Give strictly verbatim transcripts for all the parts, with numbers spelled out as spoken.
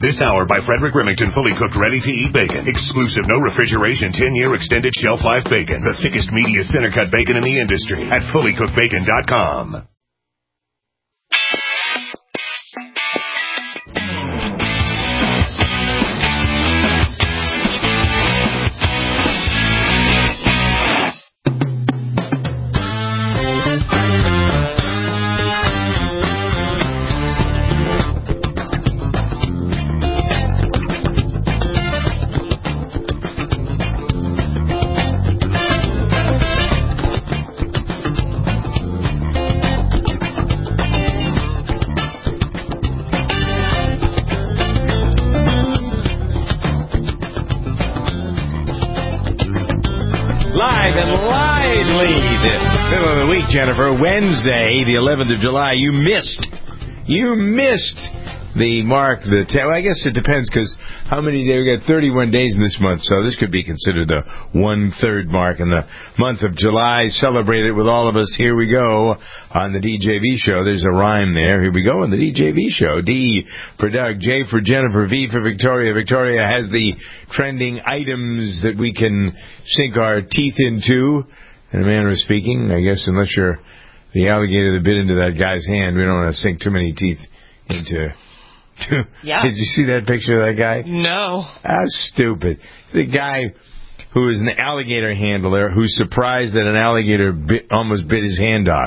This hour by Frederick Remington, fully cooked, ready-to-eat bacon. Exclusive, no refrigeration, ten-year extended shelf life bacon. The thickest, meatiest, center-cut bacon in the industry at fully cooked bacon dot com. Jennifer, Wednesday, the eleventh of July, you missed, you missed the mark, the, well, I guess it depends, because how many days, we got thirty-one days in this month, so this could be considered the one-third mark in the month of July. Celebrate it with all of us. Here we go on the D J V show. There's a rhyme there. Here we go on the D J V show. D for Doug, J for Jennifer, V for Victoria. Victoria has the trending items that we can sink our teeth into. In a manner of speaking, I guess, unless you're the alligator that bit into that guy's hand, we don't want to sink too many teeth into. To, yeah. Did you see that picture of that guy? No. That's stupid. The guy who is an alligator handler who's surprised that an alligator bit, almost bit his hand off.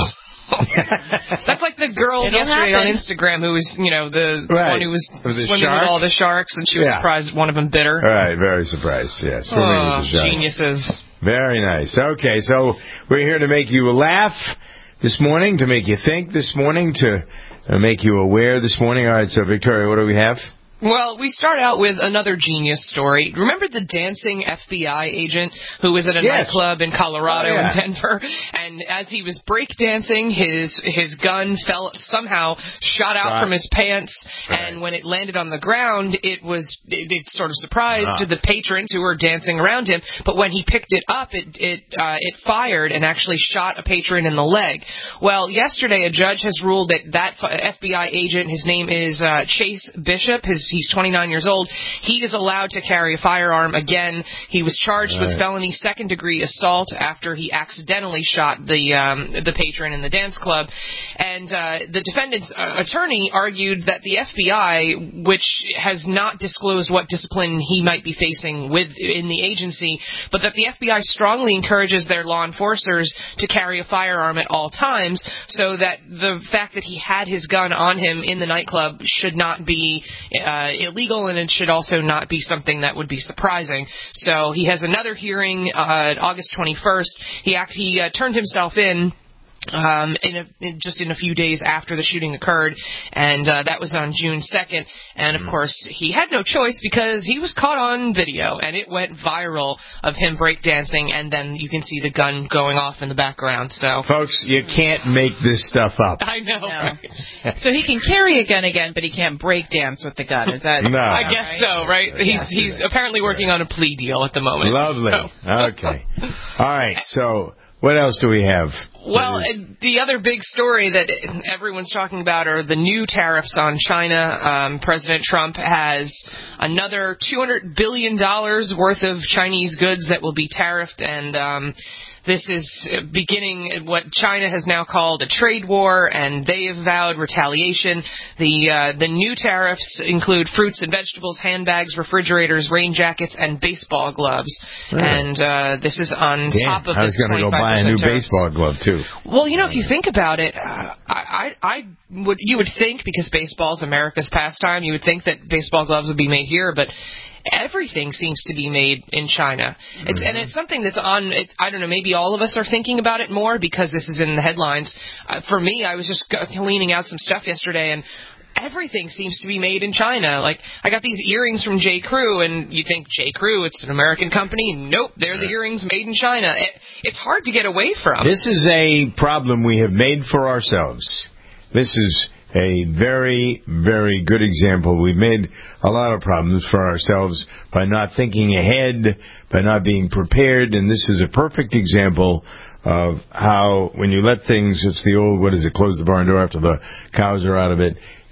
That's like the girl It'll yesterday happen. on Instagram who was, you know, the right. one who was with swimming shark? with all the sharks, and she was yeah. surprised one of them bit her. Right, very surprised, yeah. Swimming oh, with the sharks. Geniuses. Very nice. Okay, so we're here to make you laugh this morning, to make you think this morning, to uh, make you aware this morning. All right, so Victoria, what do we have? Well, we start out with another genius story. Remember the dancing F B I agent who was at a yes. nightclub in Colorado oh, yeah. in Denver, and as he was breakdancing, his his gun fell somehow shot out Shot. from his pants, right. and when it landed on the ground, it was it, it sort of surprised ah. the patrons who were dancing around him. But when he picked it up, it it uh, it fired and actually shot a patron in the leg. Well, yesterday a judge has ruled that that F B I agent, his name is uh, Chase Bishop, his he's twenty-nine years old. He is allowed to carry a firearm again. He was charged right. with felony second-degree assault after he accidentally shot the um, the patron in the dance club. And uh, the defendant's uh, attorney argued that the F B I, which has not disclosed what discipline he might be facing with in the agency, but that the F B I strongly encourages their law enforcers to carry a firearm at all times, so that the fact that he had his gun on him in the nightclub should not be uh, illegal, and it should also not be something that would be surprising. So he has another hearing uh, August twenty-first. He act, he uh, turned himself in Um, in, a, in just in a few days after the shooting occurred, and uh, that was on June second. And of course, he had no choice because he was caught on video, and it went viral of him breakdancing, and then you can see the gun going off in the background. So, folks, you can't make this stuff up. I know. No. Right? So he can carry a gun again, but he can't breakdance with the gun. Is that? No. I guess so, right? He's he's apparently working on a plea deal at the moment. Lovely. So. Okay. All right. So, what else do we have? Well, the other big story that everyone's talking about are the new tariffs on China. Um, President Trump has another two hundred billion dollars worth of Chinese goods that will be tariffed, and um, this is beginning what China has now called a trade war, and they have vowed retaliation. The uh, the new tariffs include fruits and vegetables, handbags, refrigerators, rain jackets, and baseball gloves. Really? And uh, this is on Damn, top of I was the going to go buy a new tariffs. baseball glove, too. Well, you know, if you think about it, uh, I, I, I would you would think, because baseball is America's pastime, you would think that baseball gloves would be made here, but everything seems to be made in China. It's, mm-hmm. And it's something that's on, it's, I don't know, maybe all of us are thinking about it more because this is in the headlines. Uh, for me, I was just cleaning out some stuff yesterday, and everything seems to be made in China. Like, I got these earrings from J. Crew, and you think, J. Crew, it's an American company? Nope, they're the earrings made in China. It, it's hard to get away from. This is a problem we have made for ourselves. This is a very, very good example. We've made a lot of problems for ourselves by not thinking ahead, by not being prepared, and this is a perfect example of how when you let things, it's the old, what is it, close the barn door after the cows are out of it.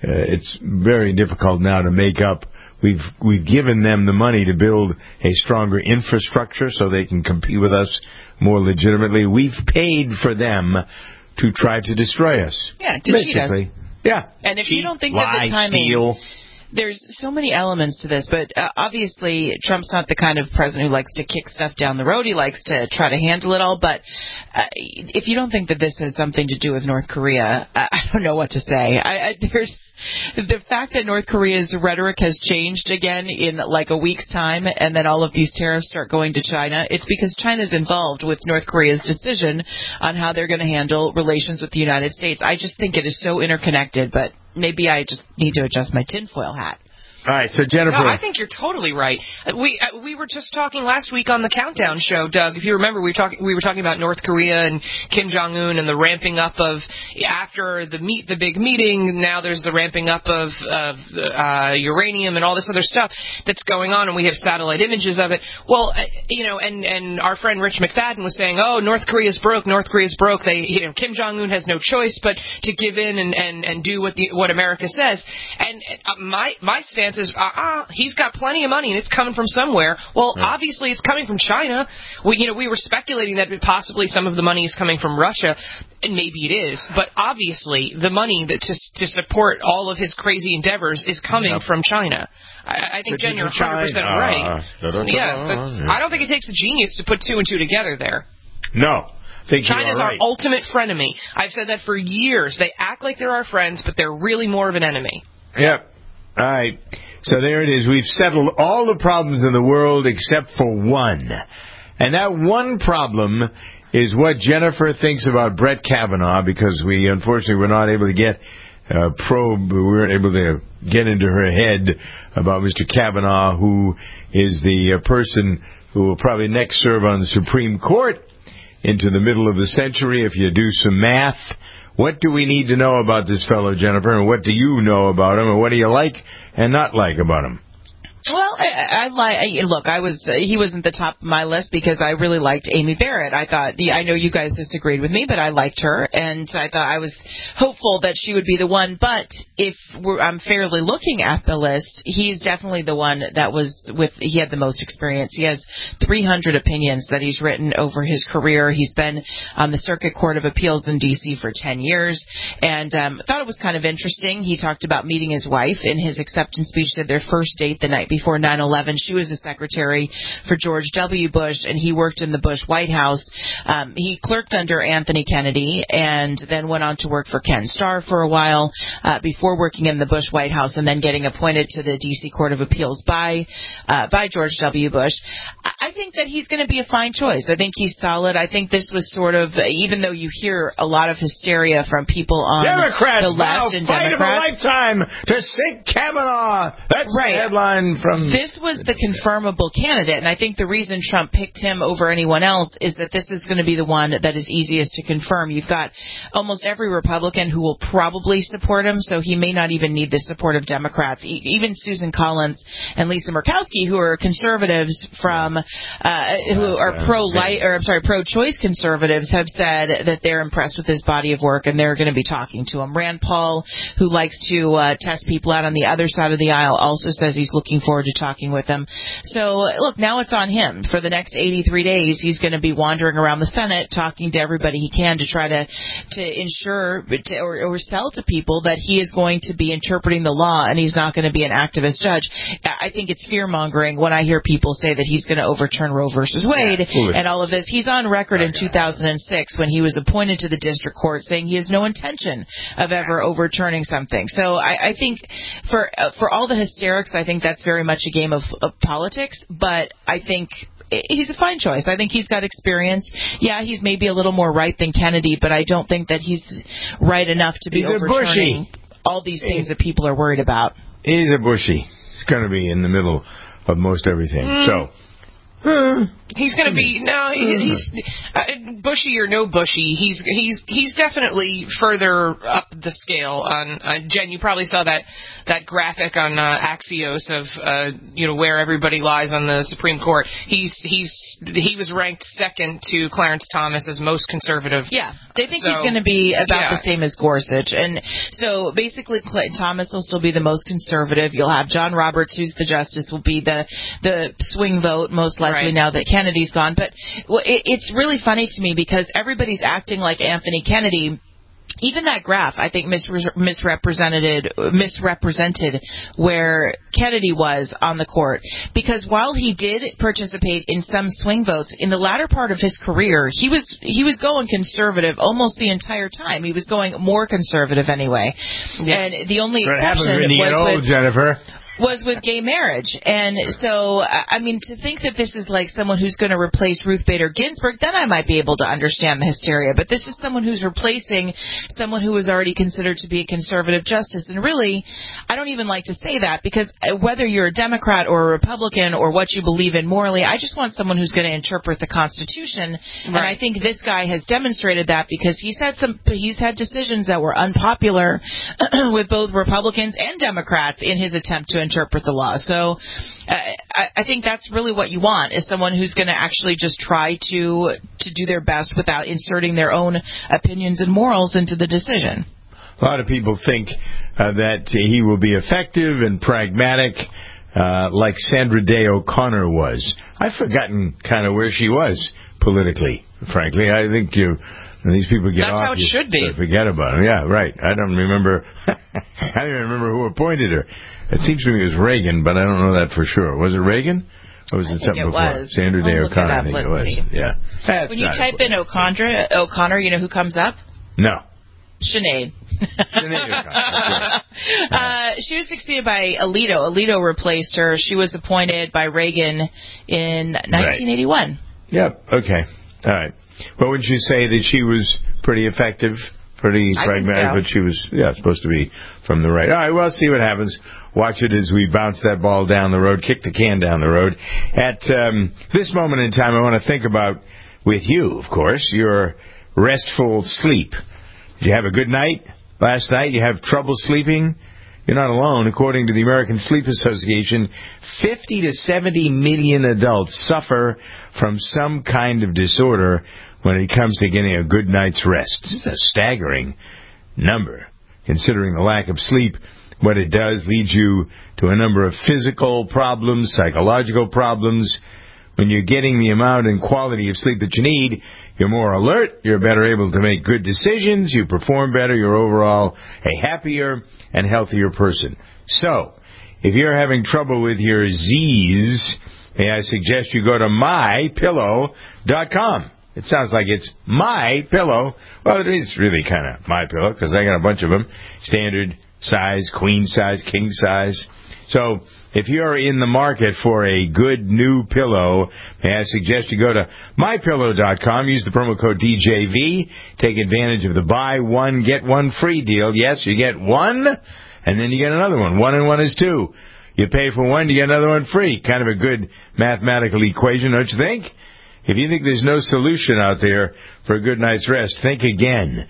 uh, it's very difficult now to make up. We've we've given them the money to build a stronger infrastructure so they can compete with us more legitimately. We've paid for them to try to destroy us. Yeah, to basically. cheat us. Yeah. And if cheat, you don't think lie, that the timing... steal. There's so many elements to this, but uh, obviously Trump's not the kind of president who likes to kick stuff down the road. He likes to try to handle it all. But uh, if you don't think that this has something to do with North Korea, I, I don't know what to say. I, I, there's the fact that North Korea's rhetoric has changed again in like a week's time, and then all of these tariffs start going to China. It's because China's involved with North Korea's decision on how they're going to handle relations with the United States. I just think it is so interconnected, but maybe I just need to adjust my tinfoil hat. All right, so Jennifer. No, I think you're totally right. We uh, we were just talking last week on the Countdown show, Doug. If you remember, we were talking we were talking about North Korea and Kim Jong Un and the ramping up of after the meet the big meeting. Now there's the ramping up of, of uh, uranium and all this other stuff that's going on, and we have satellite images of it. Well, uh, you know, and and our friend Rich McFadden was saying, oh, North Korea's broke. North Korea's broke. They, you know, Kim Jong Un has no choice but to give in and and, and do what the what America says. And uh, my my stance is, uh-uh, he's got plenty of money and it's coming from somewhere. Well, yeah. Obviously it's coming from China. We, you know, we were speculating that possibly some of the money is coming from Russia, and maybe it is. But obviously the money that to to support all of his crazy endeavors is coming yep. from China. I, I think, Jen, you're one hundred percent right. Uh, so, yeah, but I don't think it takes a genius to put two and two together there. No. China's right. our ultimate frenemy. I've said that for years. They act like they're our friends, but they're really more of an enemy. Yep. All right. So there it is. We've settled all the problems in the world except for one. And that one problem is what Jennifer thinks about Brett Kavanaugh, because we unfortunately were not able to get uh, probe, we weren't able to get into her head about Mister Kavanaugh, who is the uh, person who will probably next serve on the Supreme Court into the middle of the century if you do some math. What do we need to know about this fellow, Jennifer, and what do you know about him, and what do you like and not like about him? Well, I, I like. Look, I was. Uh, he wasn't the top of my list because I really liked Amy Barrett. I thought. Yeah, I know you guys disagreed with me, but I liked her, and I thought I was hopeful that she would be the one. But if we're, I'm fairly looking at the list, he's definitely the one that was with. He had the most experience. He has three hundred opinions that he's written over his career. He's been on the Circuit Court of Appeals in D C for ten years, and um, thought it was kind of interesting. He talked about meeting his wife in his acceptance speech. Said their first date the night before. Before nine eleven, she was a secretary for George W. Bush, and he worked in the Bush White House. Um, he clerked under Anthony Kennedy and then went on to work for Ken Starr for a while uh, before working in the Bush White House and then getting appointed to the D C Court of Appeals by uh, by George W. Bush. I think that he's going to be a fine choice. I think he's solid. I think this was sort of, even though you hear a lot of hysteria from people on Democrats, the left and fight Democrats. of a lifetime to sink Kavanaugh. That's right. the headline from... This was the confirmable candidate, and I think the reason Trump picked him over anyone else is that this is going to be the one that is easiest to confirm. You've got almost every Republican who will probably support him, so he may not even need the support of Democrats. E- even Susan Collins and Lisa Murkowski, who are conservatives from, uh, who are pro-light, or I'm sorry, pro-choice conservatives, have said that they're impressed with his body of work, and they're going to be talking to him. Rand Paul, who likes to uh, test people out on the other side of the aisle, also says he's looking forward to talking with them. So, look, now it's on him. For the next eighty-three days, he's going to be wandering around the Senate, talking to everybody he can to try to to ensure to, or, or sell to people that he is going to be interpreting the law and he's not going to be an activist judge. I think it's fear-mongering when I hear people say that he's going to overturn Roe versus Wade yeah, and all of this. He's on record in two thousand six when he was appointed to the district court saying he has no intention of ever overturning something. So I, I think for uh, for all the hysterics, I think that's very much a game of, of politics, but I think he's a fine choice. I think he's got experience. Yeah, he's maybe a little more right than Kennedy, but I don't think that he's right enough to be he's overturning all these things that people are worried about. He's a Bushy. He's going to be in the middle of most everything. Mm. So, Uh, He's going to be no. He, he's uh, bushy or no bushy. He's he's he's definitely further up the scale. On uh, Jen, you probably saw that that graphic on uh, Axios of uh, you know where everybody lies on the Supreme Court. He's he's he was ranked second to Clarence Thomas as most conservative. Yeah, they think so, he's going to be about yeah. the same as Gorsuch, and so basically Cl- Thomas will still be the most conservative. You'll have John Roberts, who's the justice, will be the the swing vote most likely Right. now that Kennedy's gone. But well, it, it's really funny to me because everybody's acting like Anthony Kennedy. Even that graph, I think, misre- misrepresented misrepresented where Kennedy was on the court. Because while he did participate in some swing votes, in the latter part of his career, he was he was going conservative almost the entire time. He was going more conservative anyway. Yeah. And the only what exception happens when you was get old, with Jennifer? was with gay marriage. And so, I mean, to think that this is like someone who's going to replace Ruth Bader Ginsburg, then I might be able to understand the hysteria. But this is someone who's replacing someone who was already considered to be a conservative justice. And really, I don't even like to say that because whether you're a Democrat or a Republican or what you believe in morally, I just want someone who's going to interpret the Constitution. Right. And I think this guy has demonstrated that because he's had some, he's had decisions that were unpopular with both Republicans and Democrats in his attempt to interpret the law. So uh, I, I think that's really what you want is someone who's going to actually just try to to do their best without inserting their own opinions and morals into the decision. A lot of people think uh, that he will be effective and pragmatic uh, like Sandra Day O'Connor was. I've forgotten kind of where she was politically, frankly. I think you... These people get That's off. how it should be. Forget about them. Yeah, right. I don't remember. I don't even remember who appointed her. It seems to me it was Reagan, but I don't know that for sure. Was it Reagan? Or was it I something it before? Was. Sandra Day I'll O'Connor, it I think Let's it was. See. Yeah. That's when you type important. in O'Connor, O'Connor, you know who comes up? No. Sinead. Sinead O'Connor. uh, she was succeeded by Alito. Alito replaced her. She was appointed by Reagan in nineteen eighty-one. Right. Yep. Okay. All right. Well, wouldn't you say that she was pretty effective, pretty I pragmatic, think so. but she was, yeah, supposed to be from the right. All right, well, see what happens. Watch it as we bounce that ball down the road, kick the can down the road. At um, this moment in time, I want to think about, with you, of course, your restful sleep. Did you have a good night last night? You have trouble sleeping? You're not alone. According to the American Sleep Association, fifty to seventy million adults suffer from some kind of disorder when it comes to getting a good night's rest. This is a staggering number, considering the lack of sleep. What it does leads you to a number of physical problems, psychological problems. When you're getting the amount and quality of sleep that you need, you're more alert, you're better able to make good decisions, you perform better, you're overall a happier and healthier person. So, if you're having trouble with your Z's, may I suggest you go to my pillow dot com. It sounds like it's My Pillow. Well, it is really kind of My Pillow because I got a bunch of them. Standard size, queen size, king size. So if you're in the market for a good new pillow, may I suggest you go to my pillow dot com, use the promo code D J V, take advantage of the buy one, get one free deal. Yes, you get one, and then you get another one. One and one is two. You pay for one, you get another one free. Kind of a good mathematical equation, don't you think? If you think there's no solution out there for a good night's rest, think again.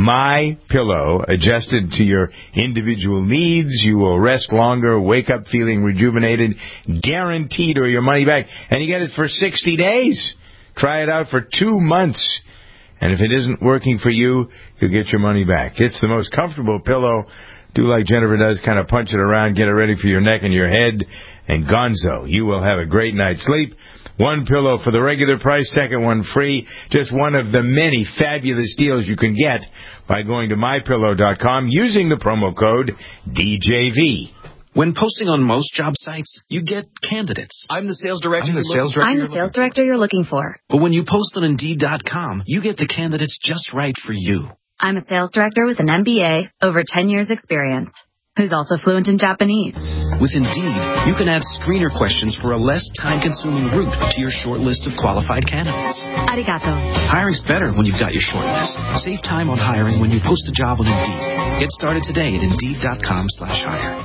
My Pillow, adjusted to your individual needs. You will rest longer, wake up feeling rejuvenated, guaranteed, or your money back. And you get it for sixty days. Try it out for two months. And if it isn't working for you, you'll get your money back. It's the most comfortable pillow. Do like Jennifer does, kind of punch it around, get it ready for your neck and your head, and gonzo. You will have a great night's sleep. One pillow for the regular price, second one free. Just one of the many fabulous deals you can get by going to my pillow dot com using the promo code D J V. When posting on most job sites, you get candidates. I'm the sales director. I'm the sales director. I'm the sales director you're looking for. But when you post on Indeed dot com, you get the candidates just right for you. I'm a sales director with an M B A, over ten years experience, who's also fluent in Japanese. With Indeed, you can add screener questions for a less time-consuming route to your short list of qualified candidates. Arigato. Hiring's better when you've got your short list. Save time on hiring when you post a job on Indeed. Get started today at Indeed dot com slash hire.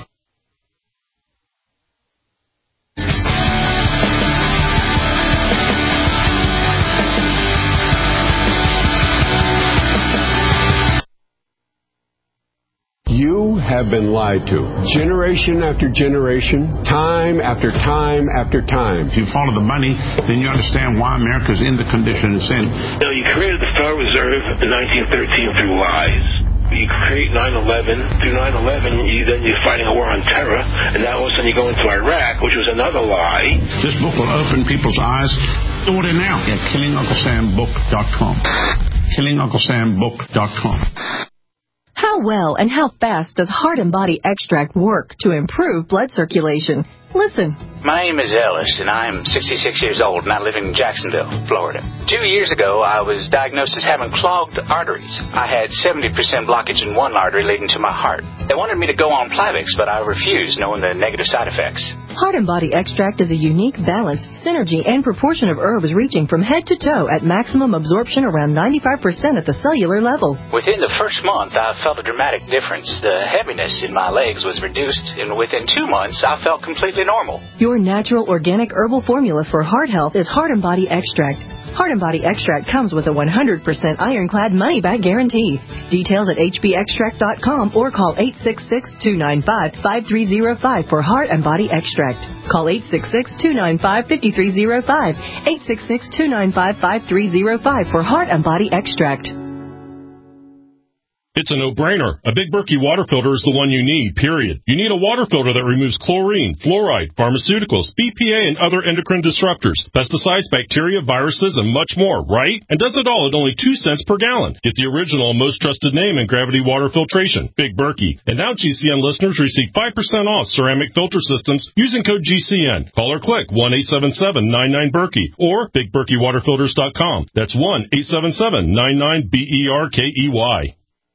have been lied to. Generation after generation, time after time after time. If you follow the money, then you understand why America's in the condition it's in. You know, you created the Federal Reserve in nineteen thirteen through lies. You create nine eleven. Through nine eleven, you, then you're fighting a war on terror, and now all of a sudden you go into Iraq, which was another lie. This book will open people's eyes. Order now at killing uncle sam book dot com. killing uncle sam book dot com. How well and how fast does Heart and Body Extract work to improve blood circulation? Listen. My name is Ellis, and I'm sixty-six years old, and I live in Jacksonville, Florida. Two years ago, I was diagnosed as having clogged arteries. I had seventy percent blockage in one artery leading to my heart. They wanted me to go on Plavix, but I refused, knowing the negative side effects. Heart and Body Extract is a unique balance, synergy, and proportion of herbs reaching from head to toe at maximum absorption around ninety-five percent at the cellular level. Within the first month, I felt a dramatic difference. The heaviness in my legs was reduced, and within two months, I felt completely normal. Your natural organic herbal formula for heart health is Heart and Body Extract. Heart and Body Extract comes with a one hundred percent ironclad money-back guarantee. Details at h b extract dot com or call eight six six, two nine five, five three zero five for Heart and Body Extract. Call eight six six, two nine five, five three zero five, eight six six, two nine five, five three zero five for Heart and Body Extract. It's a no-brainer. A Big Berkey water filter is the one you need, period. You need a water filter that removes chlorine, fluoride, pharmaceuticals, B P A, and other endocrine disruptors, pesticides, bacteria, viruses, and much more, right? And does it all at only two cents per gallon. Get the original and most trusted name in gravity water filtration, Big Berkey. And now G C N listeners receive five percent off ceramic filter systems using code G C N. Call or click one eight seven seven, nine nine, Berkey or big berkey water filters dot com. That's one eight seven seven, nine nine, B E R K E Y.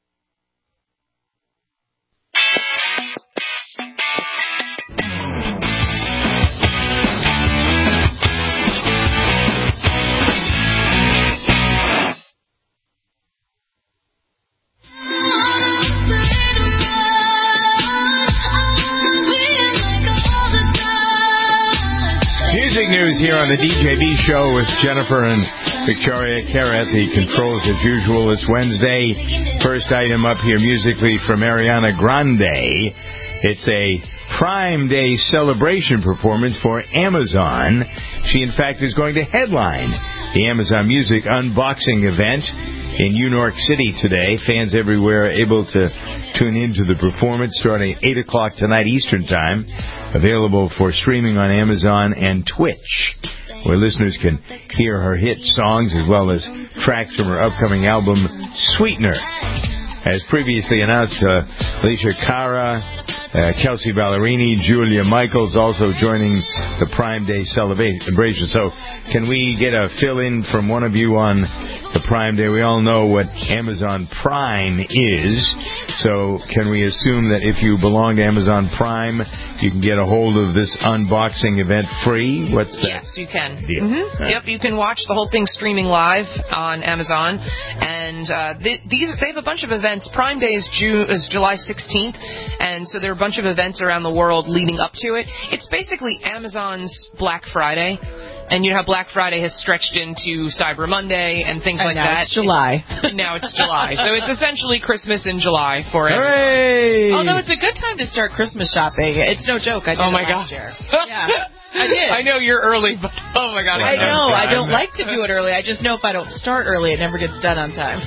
News here on the D J B show with Jennifer and Victoria Carr at the controls as usual. It's Wednesday. First item up here musically from Ariana Grande. It's a Prime Day celebration performance for Amazon. She, in fact, is going to headline the Amazon Music Unboxing event in New York City today. Fans everywhere are able to tune into the performance starting at eight o'clock tonight Eastern Time. Available for streaming on Amazon and Twitch, where listeners can hear her hit songs as well as tracks from her upcoming album, Sweetener. As previously announced, uh, Alicia Cara, uh, Kelsey Ballerini, Julia Michaels also joining the Prime Day celebration. So can we get a fill-in from one of you on the Prime Day? We all know what Amazon Prime is. So can we assume that if you belong to Amazon Prime, you can get a hold of this unboxing event free? What's that? Yes, you can. Deal? Mm-hmm. Right. Yep, you can watch the whole thing streaming live on Amazon. And uh, they, these they have a bunch of events. Prime Day is, June, is July sixteenth, and so there are a bunch of events around the world leading up to it. It's basically Amazon's Black Friday. And you know how Black Friday has stretched into Cyber Monday and things and like now that. It's July. It's, now it's July. So it's essentially Christmas in July for Amazon. Hooray! Although it's a good time to start Christmas shopping. It's no joke. I did oh my it last God. year. Yeah. I did. I know you're early, but oh my God. I I know. I don't like to do it early. I just know if I don't start early, it never gets done on time.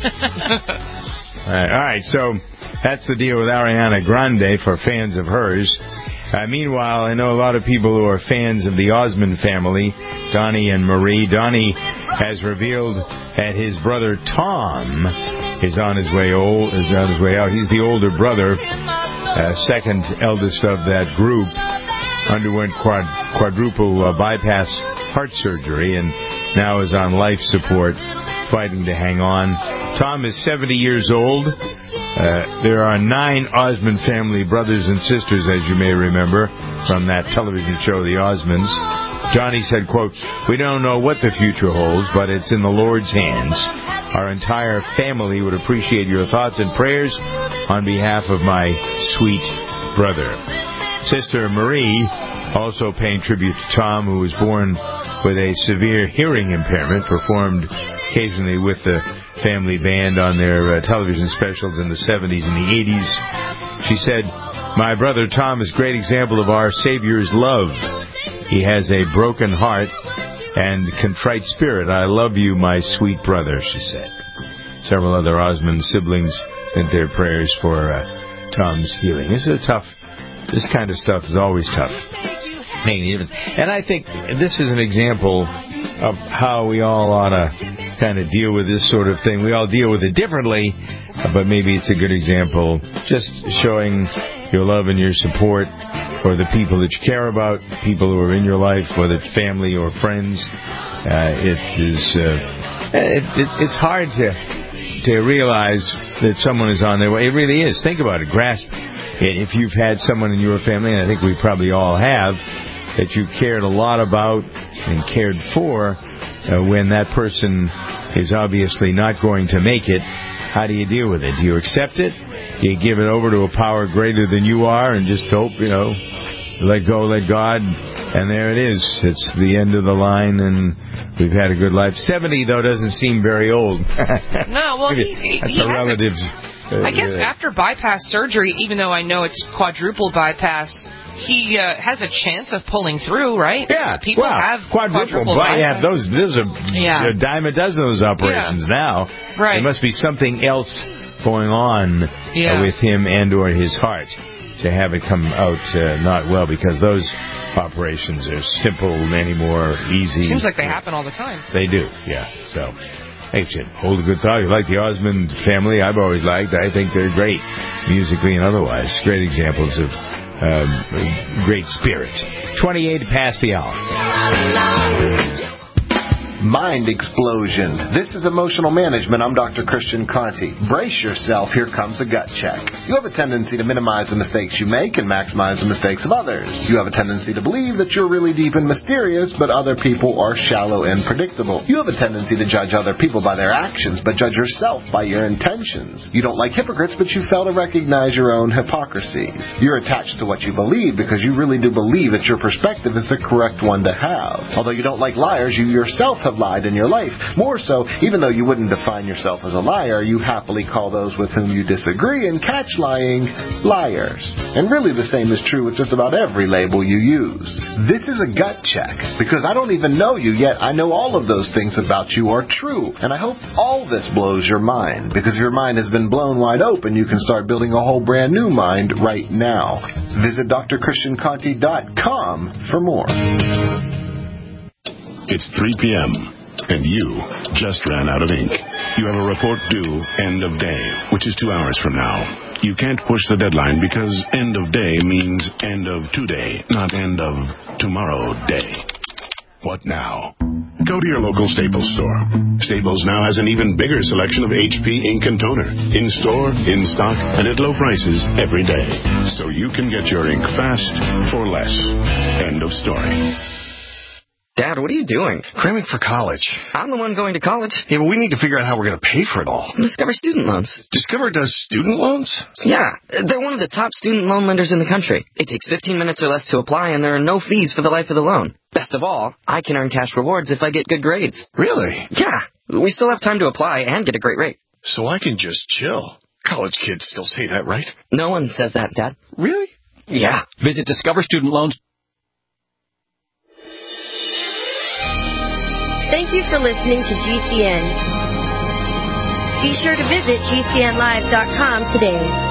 All right, all right, so that's the deal with Ariana Grande for fans of hers. Uh, meanwhile, I know a lot of people who are fans of the Osmond family, Donnie and Marie. Donnie has revealed that his brother Tom is on his way old, is on his way out. He's the older brother, uh, second eldest of that group. Underwent quad, quadruple uh, bypass heart surgery and now is on life support, fighting to hang on. Tom is seventy years old. Uh, there are nine Osmond family brothers and sisters, as you may remember, from that television show, The Osmonds. Johnny said, quote, "We don't know what the future holds, but it's in the Lord's hands. Our entire family would appreciate your thoughts and prayers on behalf of my sweet brother." Sister Marie also paying tribute to Tom, who was born with a severe hearing impairment, performed occasionally with the family band on their uh, television specials in the seventies and the eighties. She said, My brother Tom is a great example of our Savior's love. He has a broken heart and contrite spirit. I love you, my sweet brother, she said. Several other Osmond siblings sent their prayers for uh, Tom's healing. This is a tough, this kind of stuff is always tough. And I think this is an example of how we all ought to kind of deal with this sort of thing. We all deal with it differently, but maybe it's a good example, just showing your love and your support for the people that you care about, people who are in your life, whether it's family or friends. Uh, it is uh, it, it, it's hard to to realize that someone is on their way. It really is. Think about it. Grasp it. If you've had someone in your family, and I think we probably all have, that you cared a lot about and cared for, uh, when that person is obviously not going to make it, how do you deal with it? Do you accept it? Do you give it over to a power greater than you are and just hope, you know, let go, let God, and there it is. It's the end of the line, and we've had a good life. seventy, though, doesn't seem very old. No, well, he, he, That's he a relative. Uh, I guess after bypass surgery, even though I know it's quadruple bypass, he uh, has a chance of pulling through, right? Yeah. People well, have quadruple, quadruple bypass. bypass. Yeah, those, there's a, yeah. a dime a dozen of those operations yeah. now. Right. There must be something else going on yeah. uh, with him and or his heart to have it come out uh, not well, because those operations are simple anymore, easy. Seems like they happen all the time. They do, yeah. So, hey, Jim, hold a good thought. You like the Osmond family? I've always liked. I think they're great, musically and otherwise. Great examples of um, great spirit. twenty-eight past the hour. Mind explosion. This is Emotional Management. I'm Doctor Christian Conti. Brace yourself. Here comes a gut check. You have a tendency to minimize the mistakes you make and maximize the mistakes of others. You have a tendency to believe that you're really deep and mysterious, but other people are shallow and predictable. You have a tendency to judge other people by their actions, but judge yourself by your intentions. You don't like hypocrites, but you fail to recognize your own hypocrisies. You're attached to what you believe because you really do believe that your perspective is the correct one to have. Although you don't like liars, you yourself have lied in your life. More so, even though you wouldn't define yourself as a liar, you happily call those with whom you disagree and catch lying liars. And really the same is true with just about every label you use. This is a gut check, because I don't even know you, yet I know all of those things about you are true. And I hope all this blows your mind, because if your mind has been blown wide open, you can start building a whole brand new mind right now. Visit D R Christian Conti dot com for more. It's three p.m., and you just ran out of ink. You have a report due end of day, which is two hours from now. You can't push the deadline because end of day means end of today, not end of tomorrow day. What now? Go to your local Staples store. Staples now has an even bigger selection of H P ink and toner, in store, in stock, and at low prices every day. So you can get your ink fast for less. End of story. Dad, what are you doing? Cramming for college. I'm the one going to college. Yeah, but we need to figure out how we're going to pay for it all. Discover Student Loans. Discover does student loans? Yeah, they're one of the top student loan lenders in the country. It takes fifteen minutes or less to apply, and there are no fees for the life of the loan. Best of all, I can earn cash rewards if I get good grades. Really? Yeah, we still have time to apply and get a great rate. So I can just chill. College kids still say that, right? No one says that, Dad. Really? Yeah. Visit Discover Student Loans. Thank you for listening to G C N. Be sure to visit G C N live dot com today.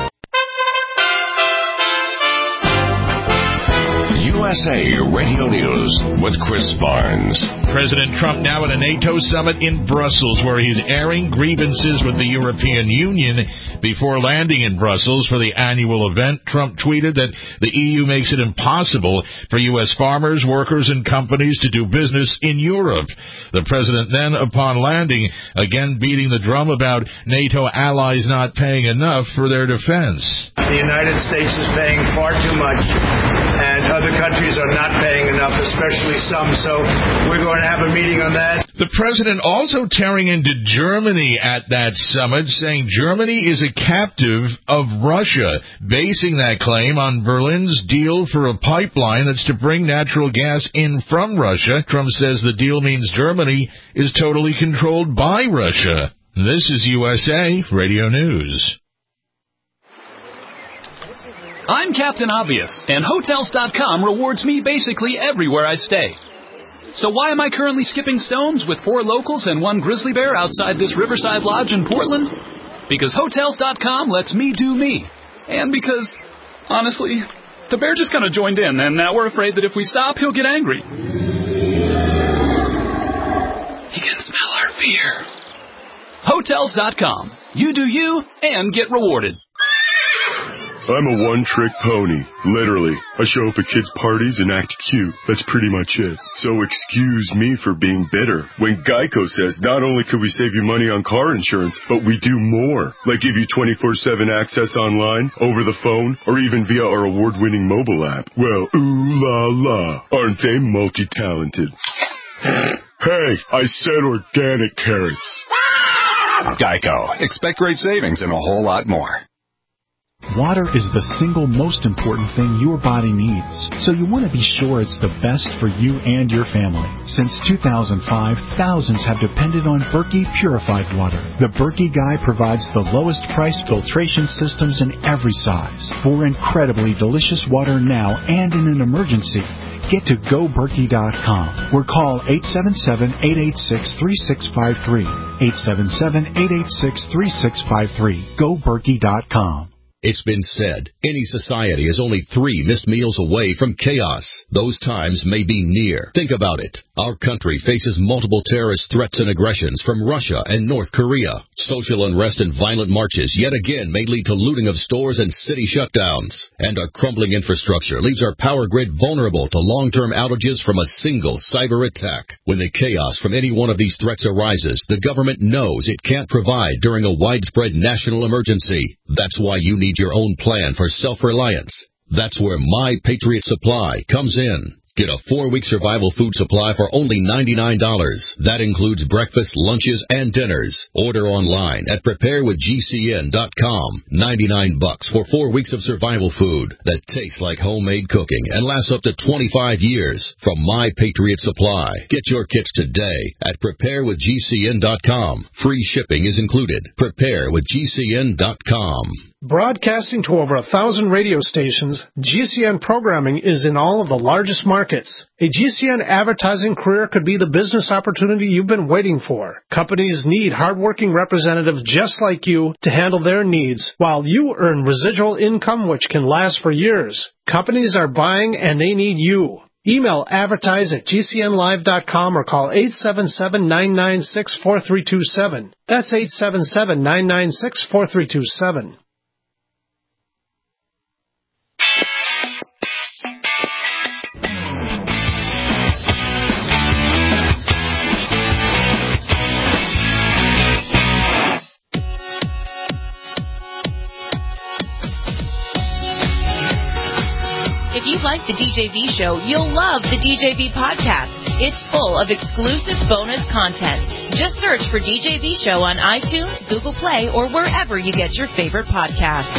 U S A Radio News with Chris Barnes. President Trump now at a NATO summit in Brussels, where he's airing grievances with the European Union. Before landing in Brussels for the annual event, Trump tweeted that the E U makes it impossible for U S farmers, workers, and companies to do business in Europe. The president then, upon landing, again beating the drum about NATO allies not paying enough for their defense. The United States is paying far too much, and other countries are not paying enough, especially some, so we're going to have a meeting on that. The president also tearing into Germany at that summit, saying Germany is a captive of Russia, basing that claim on Berlin's deal for a pipeline that's to bring natural gas in from Russia. Trump says the deal means Germany is totally controlled by Russia. This is U S A Radio News. I'm Captain Obvious, and Hotels dot com rewards me basically everywhere I stay. So why am I currently skipping stones with four locals and one grizzly bear outside this Riverside Lodge in Portland? Because Hotels dot com lets me do me. And because, honestly, the bear just kind of joined in, and now we're afraid that if we stop, he'll get angry. He can smell our fear. Hotels dot com. You do you, and get rewarded. I'm a one-trick pony, literally. I show up at kids' parties and act cute. That's pretty much it. So excuse me for being bitter when Geico says not only could we save you money on car insurance, but we do more, like give you twenty-four seven access online, over the phone, or even via our award-winning mobile app. Well, ooh la la, aren't they multi-talented? Hey, I said organic carrots. Geico. Expect great savings and a whole lot more. Water is the single most important thing your body needs, so you want to be sure it's the best for you and your family. Since two thousand five, thousands have depended on Berkey purified water. The Berkey Guy provides the lowest price filtration systems in every size for incredibly delicious water now and in an emergency. Get to go berkey dot com or call eight seven seven, eight eight six, three six five three. eight seven seven, eight eight six, three six five three. go berkey dot com. It's been said, any society is only three missed meals away from chaos. Those times may be near. Think about it. Our country faces multiple terrorist threats and aggressions from Russia and North Korea. Social unrest and violent marches yet again may lead to looting of stores and city shutdowns. And our crumbling infrastructure leaves our power grid vulnerable to long-term outages from a single cyber attack. When the chaos from any one of these threats arises, the government knows it can't provide during a widespread national emergency. That's why you need your own plan for self-reliance. That's where My Patriot Supply comes in. Get a four-week survival food supply for only ninety-nine dollars. That includes breakfast, lunches, and dinners. Order online at prepare with G C N dot com. ninety-nine bucks for four weeks of survival food that tastes like homemade cooking and lasts up to twenty-five years from My Patriot Supply. Get your kits today at prepare with G C N dot com. Free shipping is included. prepare with G C N dot com. Broadcasting to over a thousand radio stations, G C N programming is in all of the largest markets. A G C N advertising career could be the business opportunity you've been waiting for. Companies need hardworking representatives just like you to handle their needs, while you earn residual income which can last for years. Companies are buying and they need you. Email advertise at G C N live dot com or call eight seven seven, nine nine six, four three two seven. That's eight seven seven, nine nine six, four three two seven. If you like the D J V show, you'll love the D J V podcast. It's full of exclusive bonus content. Just search for D J V show on iTunes, Google Play, or wherever you get your favorite podcasts.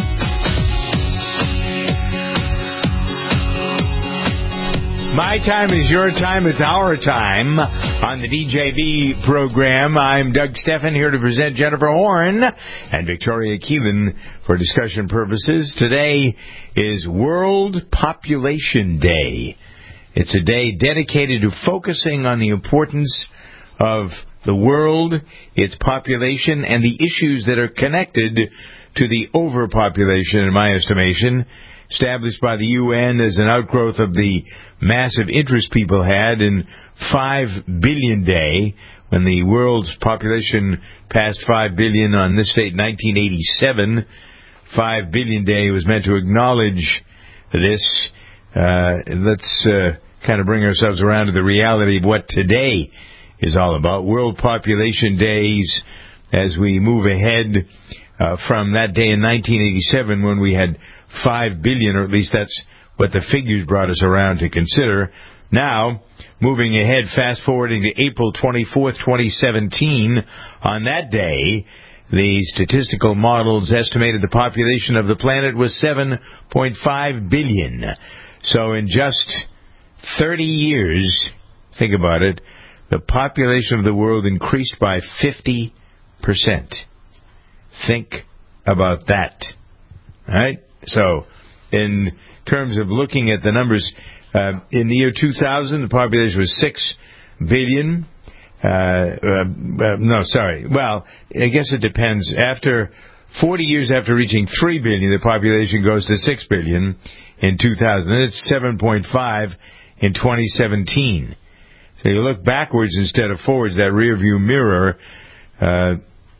My time is your time. It's our time on the D J V program. I'm Doug Steffen here to present Jennifer Horn and Victoria Keelan for discussion purposes. Today is World Population Day. It's a day dedicated to focusing on the importance of the world, its population, and the issues that are connected to the overpopulation, in my estimation, established by the U N as an outgrowth of the massive interest people had in five billion Day, when the world's population passed five billion on this date in nineteen eighty-seven. five billion Day was meant to acknowledge this. Uh, let's uh, kind of bring ourselves around to the reality of what today is all about. World Population Days, as we move ahead uh, from that day in nineteen eighty-seven when we had five billion, or at least that's what the figures brought us around to consider. Now, moving ahead, fast forwarding to April twenty-fourth, twenty seventeen, on that day, the statistical models estimated the population of the planet was seven point five billion. So in just thirty years, think about it, the population of the world increased by fifty percent. Think about that. All right? So in terms of looking at the numbers, uh, in the year two thousand, the population was six billion. Uh, uh, uh, no, sorry. Well, I guess it depends. After forty years after reaching three billion, the population goes to six billion in two thousand. And it's seven point five in twenty seventeen. So you look backwards instead of forwards, that rear view mirror. Uh,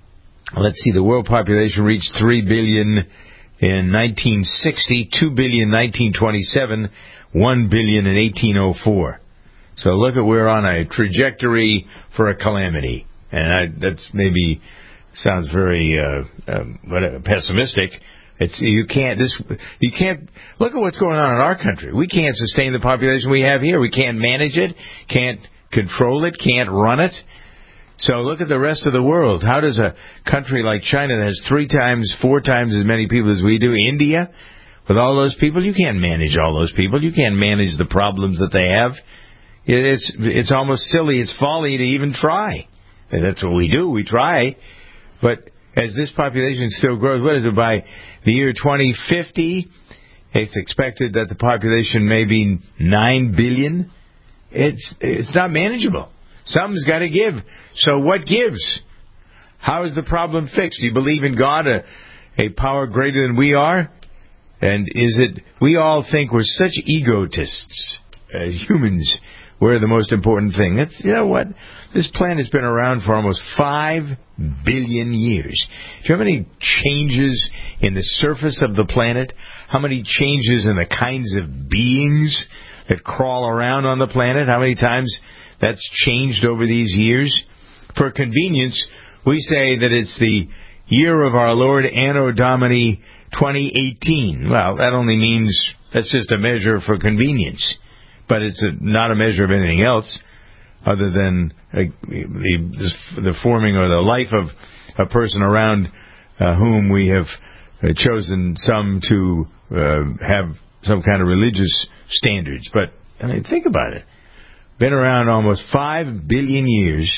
let's see, the world population reached three billion in nineteen sixty, two billion in nineteen twenty-seven, one billion in eighteen oh four. So look at, we're on a trajectory for a calamity. And I, that's maybe sounds very uh, uh, pessimistic. It's you can't this you can't look at what's going on in our country. We can't sustain the population we have here. We can't manage it, can't control it, can't run it. So look at the rest of the world. How does a country like China that has three times, four times as many people as we do, India, with all those people, you can't manage all those people. You can't manage the problems that they have. It's it's almost silly. It's folly to even try. And that's what we do. We try. But as this population still grows, what is it, by the year twenty fifty, it's expected that the population may be nine billion. It's it's not manageable. Something's got to give. So what gives? How is the problem fixed? Do you believe in God, a, a power greater than we are? And is it, we all think we're such egotists as humans. We're the most important thing. It's, you know what? This planet's been around for almost five billion years. Do you know how many changes in the surface of the planet? How many changes in the kinds of beings that crawl around on the planet? How many times that's changed over these years? For convenience, we say that it's the year of our Lord Anno Domini twenty eighteen. Well, that only means that's just a measure for convenience. But it's a, not a measure of anything else other than uh, the, the forming or the life of a person around uh, whom we have uh, chosen some to uh, have some kind of religious standards. But I mean, think about it. Been around almost five billion years,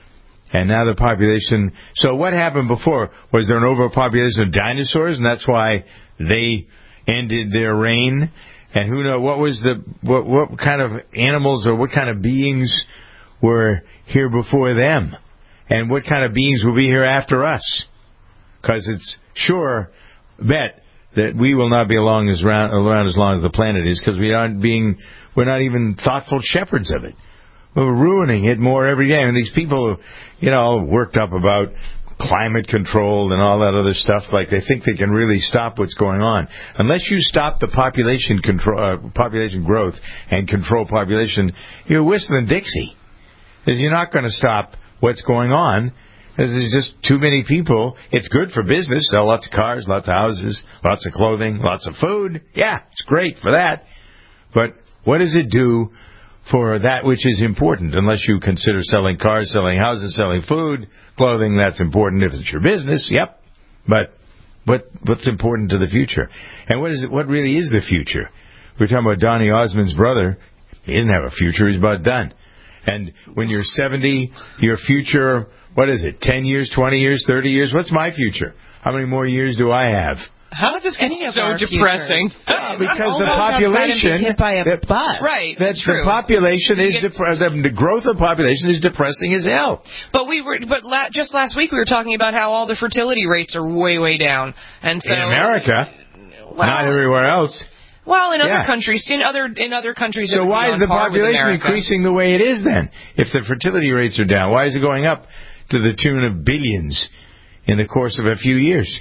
and now the population... So what happened before? Was there an overpopulation of dinosaurs, and that's why they ended their reign? And who knows, what was the, what, what kind of animals or what kind of beings were here before them? And what kind of beings will be here after us? Because it's sure bet that we will not be along as round, around as long as the planet is, because we aren't being, we're not even thoughtful shepherds of it. We're ruining it more every day. And these people, you know, all worked up about climate control and all that other stuff, like they think they can really stop what's going on. Unless you stop the population control, uh, population growth and control population, you're worse than Dixie. Because you're not going to stop what's going on. There's just too many people. It's good for business. Sell lots of cars, lots of houses, lots of clothing, lots of food. Yeah, it's great for that. But what does it do for that which is important? Unless you consider selling cars, selling houses, selling food, clothing, that's important if it's your business. Yep. But what what's important to the future? And what is it? What really is the future? We're talking about Donny Osmond's brother. He doesn't have a future. He's about done. And when you're seventy, your future... What is it, ten years, twenty years, thirty years? What's my future? How many more years do I have? How is this getting so depressing? Well, because the population... Hit by a the, bus. Right, that's the true. population is dep- the, the growth of population is depressing as hell. But we were, but la- just last week we were talking about how all the fertility rates are way, way down, and so in America, well, not everywhere else. Well, in other yeah. countries, in other in other countries. So why is the population increasing the way it is then? If the fertility rates are down, why is it going up to the tune of billions in the course of a few years?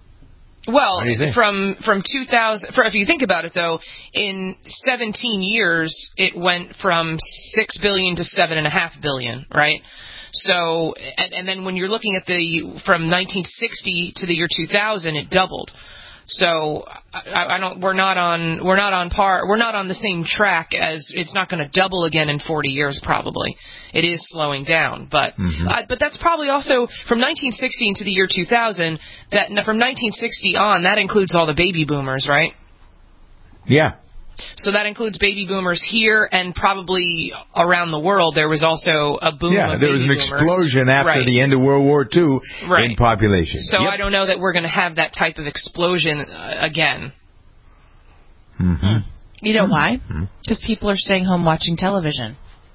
Well, from from two thousand, for, if you think about it, though, in seventeen years, it went from six billion to seven and a half billion, right? So, and, and then when you're looking at the from nineteen sixty to the year two thousand, it doubled. So I, I don't. We're not on. We're not on par. We're not on the same track as. It's not going to double again in forty years. Probably, it is slowing down. But mm-hmm. uh, but that's probably also from nineteen sixty into the year two thousand. That from nineteen sixty on, that includes all the baby boomers, right? Yeah. So that includes baby boomers here and probably around the world. There was also a boom. Yeah, of there was an boomers. explosion after right. the end of World War Two right. in population. So yep. I don't know that we're going to have that type of explosion uh, again. Mm-hmm. You know why? Because people are staying home watching television.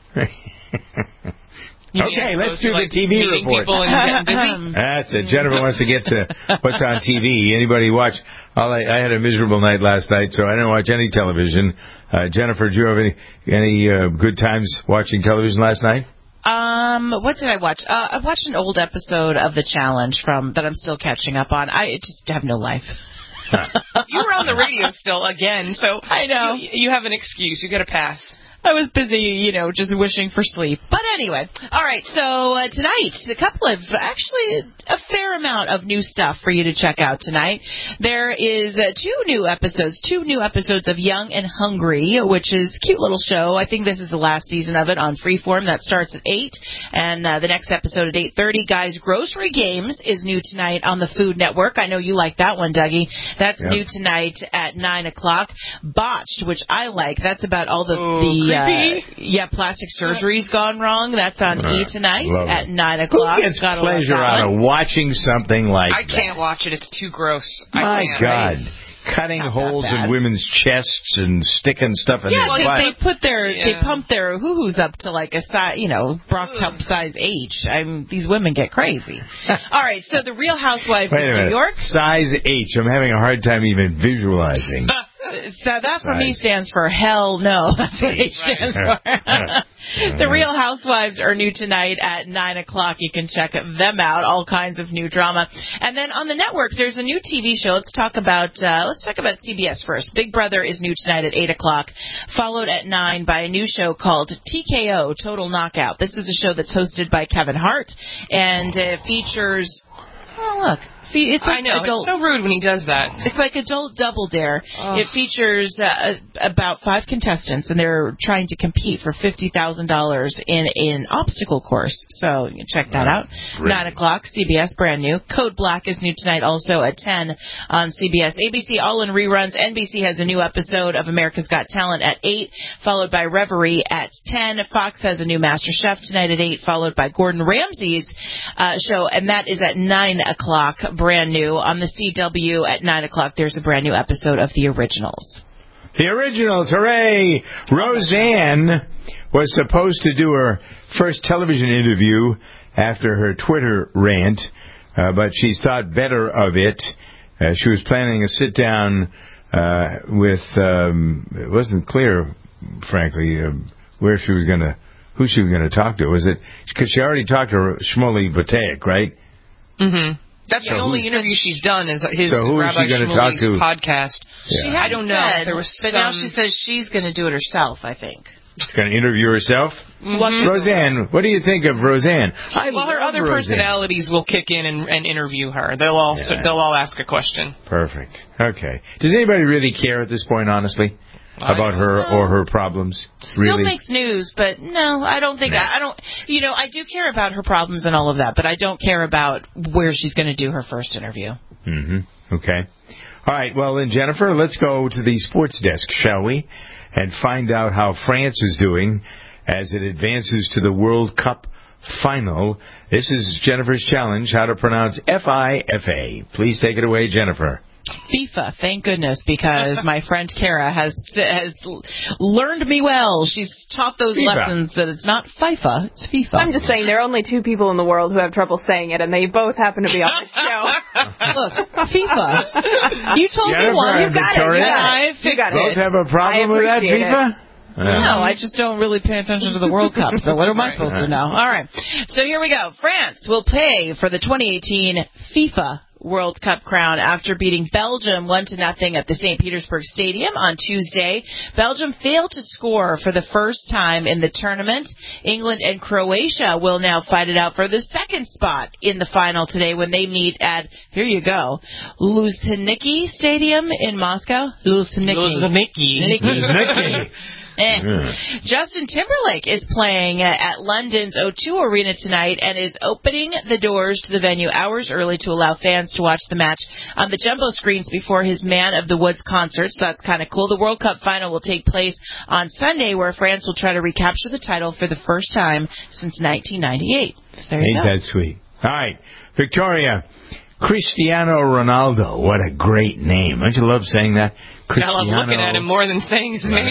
Okay, let's do like the T V report. People and getting busy? That's it. Jennifer wants to get to what's on T V. Anybody watch? All I, I had a miserable night last night, so I didn't watch any television. Uh, Jennifer, do you have any any uh, good times watching television last night? Um, what did I watch? Uh, I watched an old episode of The Challenge from that I'm still catching up on. I just have no life. You were on the radio still again, so I know you, you have an excuse. You got to pass. I was busy, you know, just wishing for sleep. But anyway, all right, so uh, tonight, a couple of, actually, a fair amount of new stuff for you to check out tonight. There is uh, two new episodes, two new episodes of Young and Hungry, which is a cute little show. I think this is the last season of it on Freeform. That starts at eight, and uh, the next episode at eight thirty. Guys, Grocery Games is new tonight on the Food Network. I know you like that one, Dougie. That's yep. new tonight at nine o'clock. Botched, which I like. That's about all the... Ooh, the Uh, yeah, plastic surgery's gone wrong. That's on uh, E tonight at nine o'clock. Who gets Gotta pleasure out of watching something like I that? I can't watch it. It's too gross. My I can't. God. Cutting holes in women's chests and sticking stuff in yeah, their they, butt. they put their yeah. they pump their hoo-hoos up to like a size, you know, Brock Cup size H. I'm these women get crazy. All right, so the Real Housewives Wait of a New York. Size H. I'm having a hard time even visualizing. So that for me stands for hell no. That's what H stands for. The Real Housewives are new tonight at nine o'clock. You can check them out. All kinds of new drama. And then on the networks, there's a new T V show. Let's talk about uh, let's talk about C B S first. Big Brother is new tonight at eight o'clock, followed at nine by a new show called T K O, Total Knockout. This is a show that's hosted by Kevin Hart and uh, features... Oh, look. It's like I know. Adult, it's so rude when he does that. It's like Adult Double Dare. Oh. It features uh, about five contestants, and they're trying to compete for fifty thousand dollars in an obstacle course. So you can check that out. Great. nine o'clock, C B S, brand new. Code Black is new tonight, also at ten on C B S. A B C all in reruns. N B C has a new episode of America's Got Talent at eight, followed by Reverie at ten. Fox has a new Master Chef tonight at eight, followed by Gordon Ramsay's uh, show, and that is at nine o'clock. Brand new. On the C W at nine o'clock, there's a brand new episode of The Originals. The Originals, hooray! Roseanne was supposed to do her first television interview after her Twitter rant, uh, but she's thought better of it. Uh, she was planning a sit-down uh, with, um, it wasn't clear, frankly, uh, where she was going to, who she was going to talk to. Was it, because she already talked to Shmuley Boteach, right? Mm-hmm. That's so the only interview she's done is his so who Rabbi is she going to talk Shmuley's to? podcast. She I don't know. said, there was but some... now she says she's going to do it herself, I think. She's going to interview herself? Mm-hmm. Roseanne, what do you think of Roseanne? I well, her love other Roseanne. personalities will kick in and, and interview her. They'll all Yeah. they'll all ask a question. Perfect. Okay. Does anybody really care at this point, honestly, about her or her problems? Still Really? makes news, but no, I don't think, No. I, I don't, you know, I do care about her problems and all of that, but I don't care about where she's going to do her first interview. Mm-hmm. Okay. All right. Well, then, Jennifer, let's go to the sports desk, shall we? And find out how France is doing as it advances to the World Cup final. This is Jennifer's challenge, how to pronounce F I F A. Please take it away, Jennifer. FIFA, thank goodness, because my friend Kara has has learned me well. She's taught those FIFA. lessons that it's not FIFA, it's FIFA. I'm just saying there are only two people in the world who have trouble saying it, and they both happen to be on this show. Look, FIFA. You told Jennifer me one. and You got Victoria? it. Yeah, I You fixed got Both it. have a problem with that, appreciate FIFA? Uh, No, I just don't really pay attention to the World Cup, so what am I supposed to know? All right, so here we go. France will pay for the twenty eighteen FIFA World Cup crown after beating Belgium one to nothing at the Saint Petersburg Stadium on Tuesday. Belgium failed to score for the first time in the tournament. England and Croatia will now fight it out for the second spot in the final today when they meet at, here you go, Luzhniki Stadium in Moscow. Luzhniki. Luzhniki. Luzhniki. Eh. Yeah. Justin Timberlake is playing at London's O two Arena tonight and is opening the doors to the venue hours early to allow fans to watch the match on the jumbo screens before his Man of the Woods concert, so that's kind of cool. The World Cup final will take place on Sunday, where France will try to recapture the title for the first time since nineteen ninety-eight. There you Ain't go. that sweet. All right. Victoria, Cristiano Ronaldo. What a great name. Don't you love saying that? I love looking at him more than saying his name.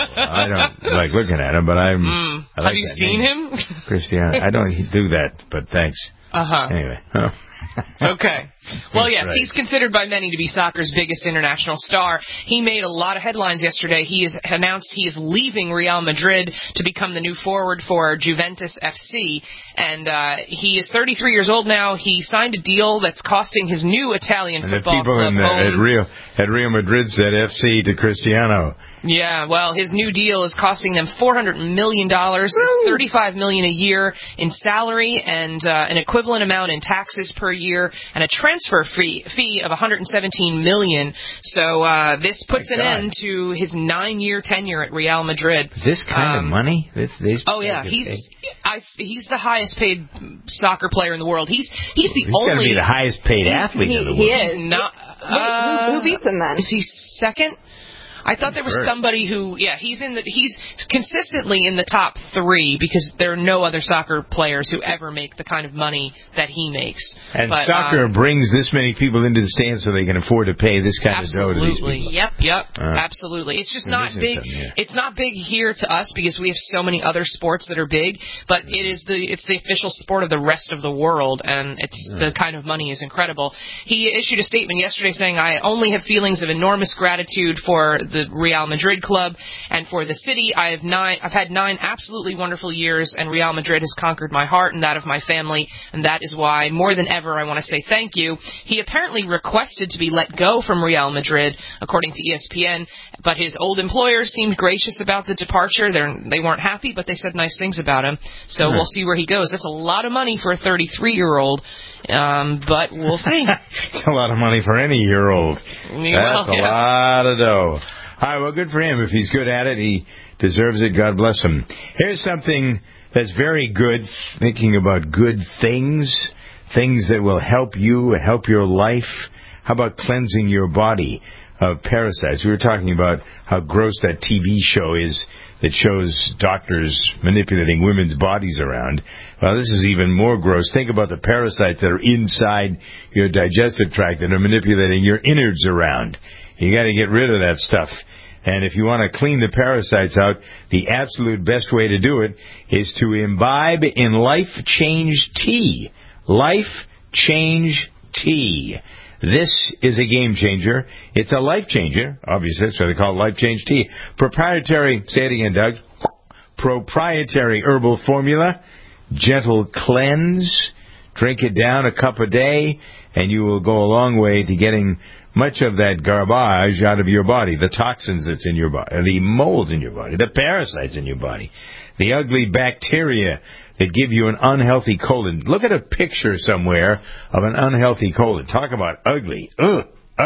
I don't like looking at him, but I'm. Mm. I like Have you seen name. him? Cristiano. I don't do that, but thanks. Uh-huh. Anyway. Oh. Okay. Well, yes, right. he's considered by many to be soccer's biggest international star. He made a lot of headlines yesterday. He has announced he is leaving Real Madrid to become the new forward for Juventus F C. And uh, he is thirty-three years old now. He signed a deal that's costing his new Italian and football the people club in, uh, home. at Real at Real Madrid said F C to Cristiano. Yeah, well, his new deal is costing them four hundred million dollars. It's thirty-five million dollars a year in salary and uh, an equivalent amount in taxes per year and a transfer fee fee of one hundred seventeen million dollars. So uh, this puts My an God. end to his nine-year tenure at Real Madrid. This kind Um, of money? This, these Oh yeah, he's I, he's the highest paid soccer player in the world. He's he's the He's got to only be the highest paid athlete he, in the he world. is. He's not. Who- Uh, who, who beats him then? Is he second? I thought there was First. somebody who, yeah, he's in the he's consistently in the top three because there are no other soccer players who ever make the kind of money that he makes. And But, soccer um, brings this many people into the stands so they can afford to pay this kind of dough to these Absolutely. people. Yep, yep. Uh, absolutely. It's just I'm not missing big. something here. It's not big here to us because we have so many other sports that are big, but it is the it's the official sport of the rest of the world, and it's Yeah. the kind of money is incredible. He issued a statement yesterday saying, "I only have feelings of enormous gratitude for the Real Madrid club and for the city. I have nine I've had nine absolutely wonderful years, and Real Madrid has conquered my heart and that of my family, and that is why more than ever I want to say thank you." He apparently requested to be let go from Real Madrid, according to E S P N, but his old employers seemed gracious about the departure. They're, they weren't happy, but they said nice things about him. So Hmm. we'll see where he goes. That's a lot of money for a thirty-three-year-old, um, but we'll see. It's a lot of money for any year old. Well, That's a yeah. lot of dough. All right, well, good for him. If he's good at it, he deserves it. God bless him. Here's something that's very good, thinking about good things, things that will help you, help your life. How about cleansing your body of parasites? We were talking about how gross that T V show is that shows doctors manipulating women's bodies around. Well, this is even more gross. Think about the parasites that are inside your digestive tract that are manipulating your innards around. You got to get rid of that stuff. And if you want to clean the parasites out, the absolute best way to do it is to imbibe in Life Change Tea. Life Change Tea. This is a game changer. It's a life changer. Obviously, that's why they call it Life Change Tea. Proprietary, say it again, Doug. Proprietary herbal formula. Gentle cleanse. Drink it down a cup a day, and you will go a long way to getting much of that garbage out of your body, the toxins that's in your body, the molds in your body, the parasites in your body, the ugly bacteria that give you an unhealthy colon. Look at a picture somewhere of an unhealthy colon. Talk about ugly. Ugh,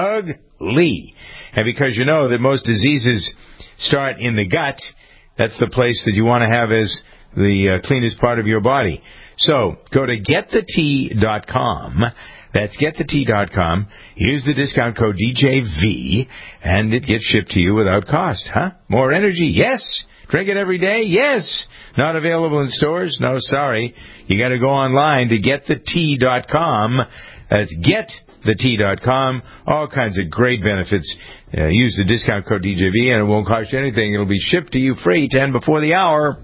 ugly. And because you know that most diseases start in the gut, that's the place that you want to have as the uh, cleanest part of your body. So go to get the tea dot com. That's get the tea dot com. Use the discount code D J V, and it gets shipped to you without cost. Huh? More energy? Yes. Drink it every day? Yes. Not available in stores? No, sorry. You got to go online to get the tea dot com. That's get the tea dot com. All kinds of great benefits. Uh, use the discount code D J V, and it won't cost you anything. It'll be shipped to you free ten before the hour.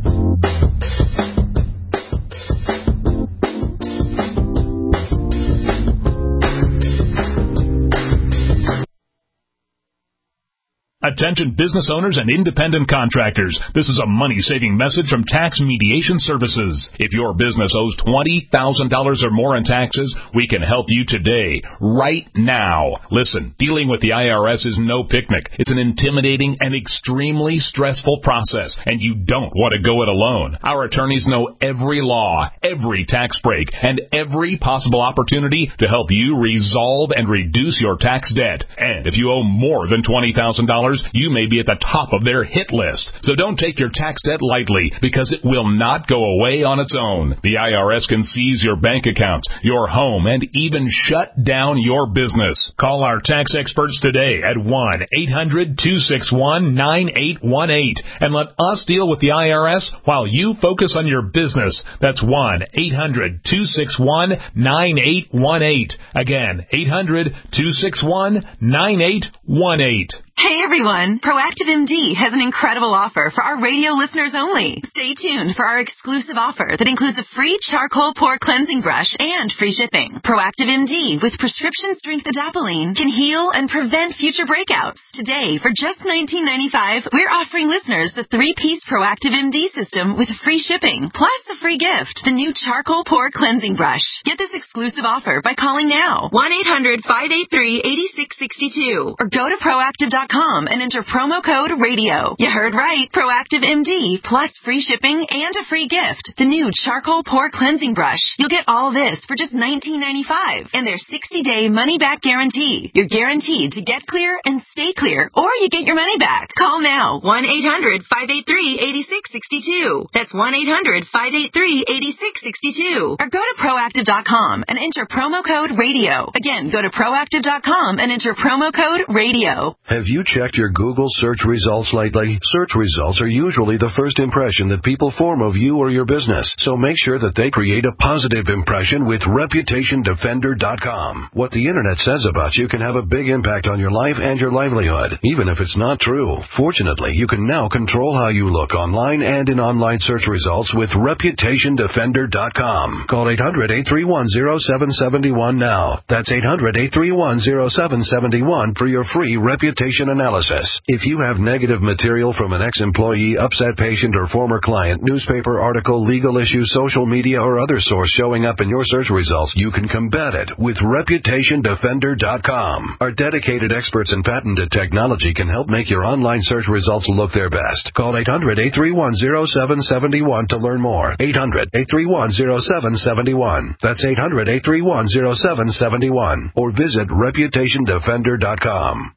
Attention business owners and independent contractors. This is a money-saving message from Tax Mediation Services. If your business owes twenty thousand dollars or more in taxes, we can help you today, right now. Listen, dealing with the I R S is no picnic. It's an intimidating and extremely stressful process, and you don't want to go it alone. Our attorneys know every law, every tax break, and every possible opportunity to help you resolve and reduce your tax debt. And if you owe more than twenty thousand dollars, you may be at the top of their hit list. So don't take your tax debt lightly, because it will not go away on its own. The I R S can seize your bank account, your home, and even shut down your business. Call our tax experts today at one eight hundred two six one nine eight one eight and let us deal with the I R S while you focus on your business. That's one eight hundred two six one nine eight one eight. Again, eight hundred two six one nine eight one eight. Hey everyone, Proactive M D has an incredible offer for our radio listeners only. Stay tuned for our exclusive offer that includes a free charcoal pore cleansing brush and free shipping. Proactive M D with prescription strength adapalene can heal and prevent future breakouts. Today, for just nineteen ninety-five dollars, we're offering listeners the three-piece Proactive M D system with free shipping, plus a free gift, the new charcoal pore cleansing brush. Get this exclusive offer by calling now, one eight hundred, five eight three, eight six six two, or go to proactive dot com and enter promo code radio. You heard right. Proactive M D plus free shipping and a free gift. The new charcoal pore cleansing brush. You'll get all this for just nineteen ninety-five dollars and their sixty-day money-back guarantee. You're guaranteed to get clear and stay clear, or you get your money back. Call now. one eight hundred, five eight three, eight six six two. That's one eight hundred, five eight three, eight six six two. Or go to proactive dot com and enter promo code radio. Again, go to proactive dot com and enter promo code radio. Have you checked your Google search results lately? Search results are usually the first impression that people form of you or your business, so make sure that they create a positive impression with reputation defender dot com. What the internet says about you can have a big impact on your life and your livelihood, even if it's not true. Fortunately, you can now control how you look online and in online search results with reputation defender dot com. Call eight hundred, eight three one, zero seven seven one now. That's eight hundred, eight three one, zero seven seven one for your free reputation analysis. If you have negative material from an ex-employee, upset patient, or former client, newspaper article, legal issue, social media, or other source showing up in your search results, you can combat it with reputation defender dot com. Our dedicated experts in patented technology can help make your online search results look their best. Call eight hundred, eight three one, zero seven seven one to learn more. eight hundred, eight three one, zero seven seven one. That's eight hundred, eight three one, zero seven seven one. Or visit reputation defender dot com.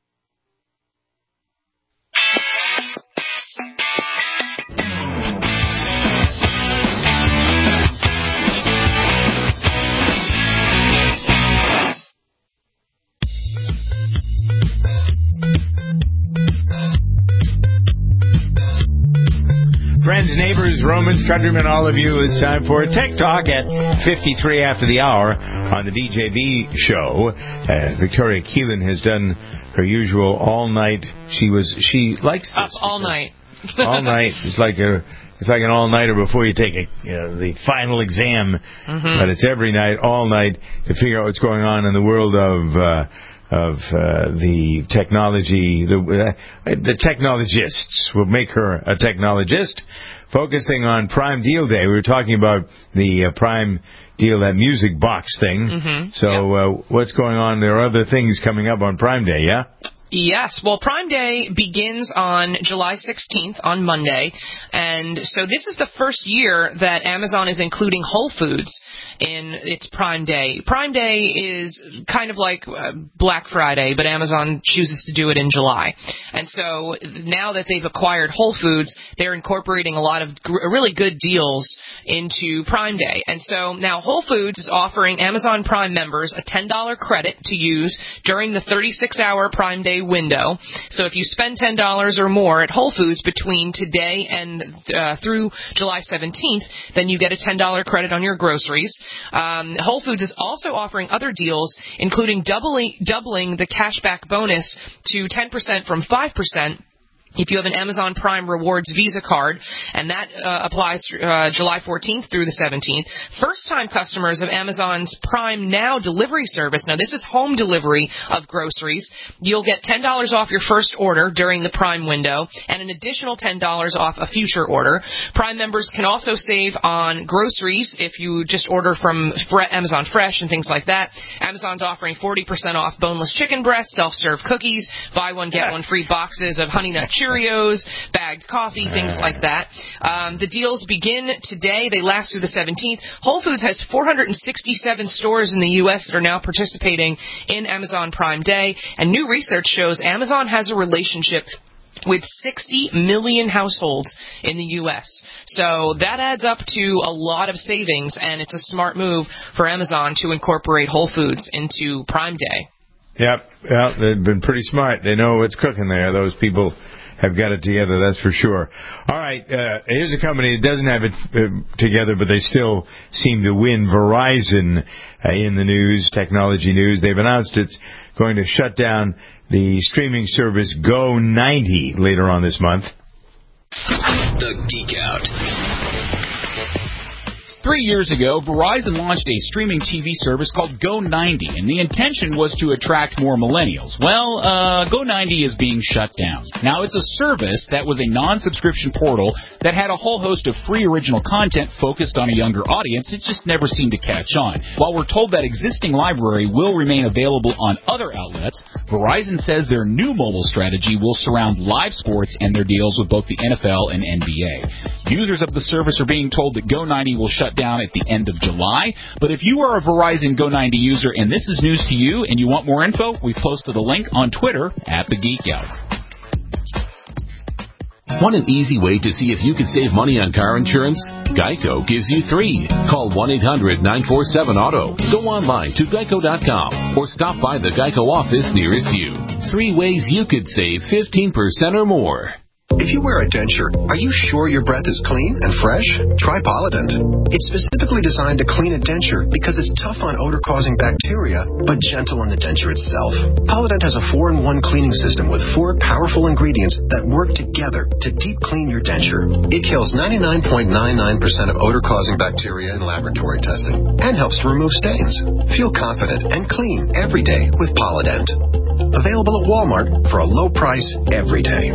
Friends, neighbors, Romans, countrymen, all of you, it's time for Tech Talk at fifty-three after the hour on the D J B show. Uh, Victoria Keelan has done her usual all-night. She was, she likes this. Up all night. all night. It's like a, it's like an all-nighter before you take a, you know, the final exam. Mm-hmm. But it's every night, all night, to figure out what's going on in the world of, uh, of uh, the technology, the uh, the technologists. Will make her a technologist, focusing on Prime Deal Day. We were talking about the uh, Prime Deal, that music box thing. Mm-hmm. So uh, what's going on? There are other things coming up on Prime Day, yeah? Yes. Well, Prime Day begins on July sixteenth, on Monday. And so this is the first year that Amazon is including Whole Foods in its Prime Day. Prime Day is kind of like uh, Black Friday, but Amazon chooses to do it in July. And so now that they've acquired Whole Foods, they're incorporating a lot of gr- really good deals into Prime Day. And so now Whole Foods is offering Amazon Prime members a ten dollars credit to use during the thirty-six hour Prime Day window. So if you spend ten dollars or more at Whole Foods between today and uh, through July seventeenth, then you get a ten dollars credit on your groceries. Um, Whole Foods is also offering other deals, including doubling, doubling the cashback bonus to ten percent from five percent. If you have an Amazon Prime Rewards Visa card, and that uh, applies uh, July fourteenth through the seventeenth. First-time customers of Amazon's Prime Now delivery service, now this is home delivery of groceries, you'll get ten dollars off your first order during the Prime window, and an additional ten dollars off a future order. Prime members can also save on groceries if you just order from Amazon Fresh and things like that. Amazon's offering forty percent off boneless chicken breasts, self-serve cookies, buy one, get one free boxes of Honey Nut Cheerios, bagged coffee, things like that. Um, the deals begin today. They last through the seventeenth. Whole Foods has four hundred sixty-seven stores in the U S that are now participating in Amazon Prime Day, and new research shows Amazon has a relationship with sixty million households in the U S. So that adds up to a lot of savings, and it's a smart move for Amazon to incorporate Whole Foods into Prime Day. Yep, yeah, they've been pretty smart. They know what's cooking there. Those people have got it together, that's for sure. All right, uh, here's a company that doesn't have it uh, together, but they still seem to win. Verizon uh, in the news, technology news. They've announced it's going to shut down the streaming service Go ninety later on this month. The Geek Out. Three years ago, Verizon launched a streaming T V service called Go ninety, and the intention was to attract more millennials. Well, uh, Go ninety is being shut down. Now, it's a service that was a non-subscription portal that had a whole host of free original content focused on a younger audience. It just never seemed to catch on. While we're told that existing library will remain available on other outlets, Verizon says their new mobile strategy will surround live sports and their deals with both the N F L and N B A. Users of the service are being told that Go ninety will shut down at the end of July. But if you are a Verizon Go ninety user and this is news to you and you want more info, we've posted a link on Twitter at The Geek Out. Want an easy way to see if you can save money on car insurance? Geico gives you three. Call one eight hundred nine four seven auto. Go online to geico dot com or stop by the Geico office nearest you. Three ways you could save fifteen percent or more. If you wear a denture, are you sure your breath is clean and fresh? Try Polident. It's specifically designed to clean a denture because it's tough on odor-causing bacteria, but gentle on the denture itself. Polident has a four in one cleaning system with four powerful ingredients that work together to deep clean your denture. It kills ninety-nine point nine nine percent of odor-causing bacteria in laboratory testing and helps to remove stains. Feel confident and clean every day with Polident. Available at Walmart for a low price every day.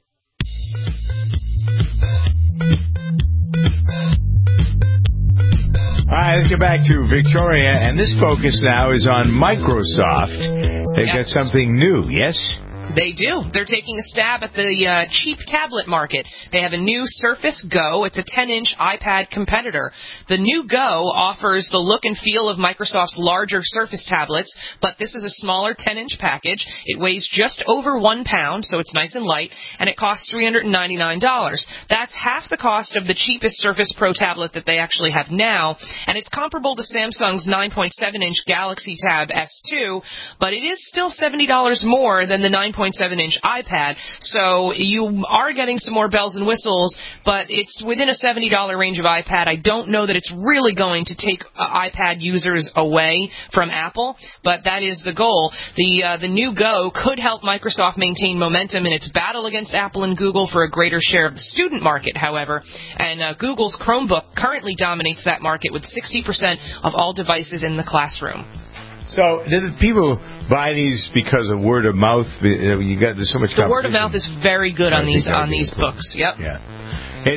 All right, let's get back to Victoria, and this focus now is on Microsoft. They've Yes. got something new, yes? They do. They're taking a stab at the uh, cheap tablet market. They have a new Surface Go. It's a ten-inch iPad competitor. The new Go offers the look and feel of Microsoft's larger Surface tablets, but this is a smaller ten-inch package. It weighs just over one pound, so it's nice and light, and it costs three hundred ninety-nine dollars. That's half the cost of the cheapest Surface Pro tablet that they actually have now, and it's comparable to Samsung's nine point seven inch Galaxy Tab S two, but it is still seventy dollars more than the nine point seven inch iPad, so you are getting some more bells and whistles, but it's within a seventy dollars range of iPad. I don't know that it's really going to take uh, iPad users away from Apple, but that is the goal. The uh, the new Go could help Microsoft maintain momentum in its battle against Apple and Google for a greater share of the student market, however, and uh, Google's Chromebook currently dominates that market with sixty percent of all devices in the classroom. So, did people buy these because of word of mouth? You got there's so much. The word of mouth is very good on these on these books. Yep. Yeah. It,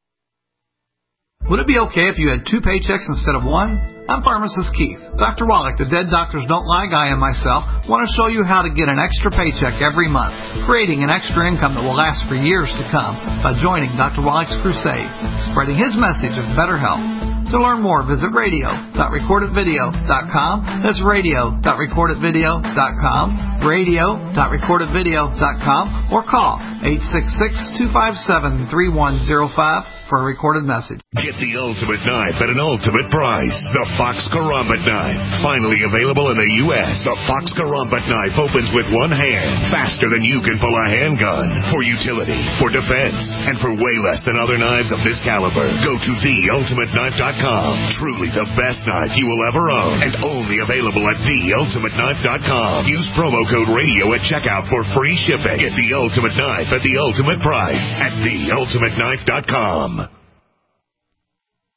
Would it be okay if you had two paychecks instead of one? I'm pharmacist Keith. Doctor Wallach, the Dead Doctors Don't Lie guy, and myself want to show you how to get an extra paycheck every month, creating an extra income that will last for years to come by joining Doctor Wallach's crusade, spreading his message of better health. To learn more, visit radio dot record it video dot com. That's radio dot record it video dot com, radio dot record it video dot com, or call eight six six, two five seven, three one zero five for a recorded message. Get the ultimate knife at an ultimate price. The Fox Karambit knife. Finally available in the U S The Fox Karambit knife opens with one hand, faster than you can pull a handgun. For utility, for defense, and for way less than other knives of this caliber. Go to the ultimate knife dot com. Truly the best knife you will ever own, and only available at the ultimate knife dot com. Use promo code radio at checkout for free shipping. Get the ultimate knife at the ultimate price at the ultimate knife dot com.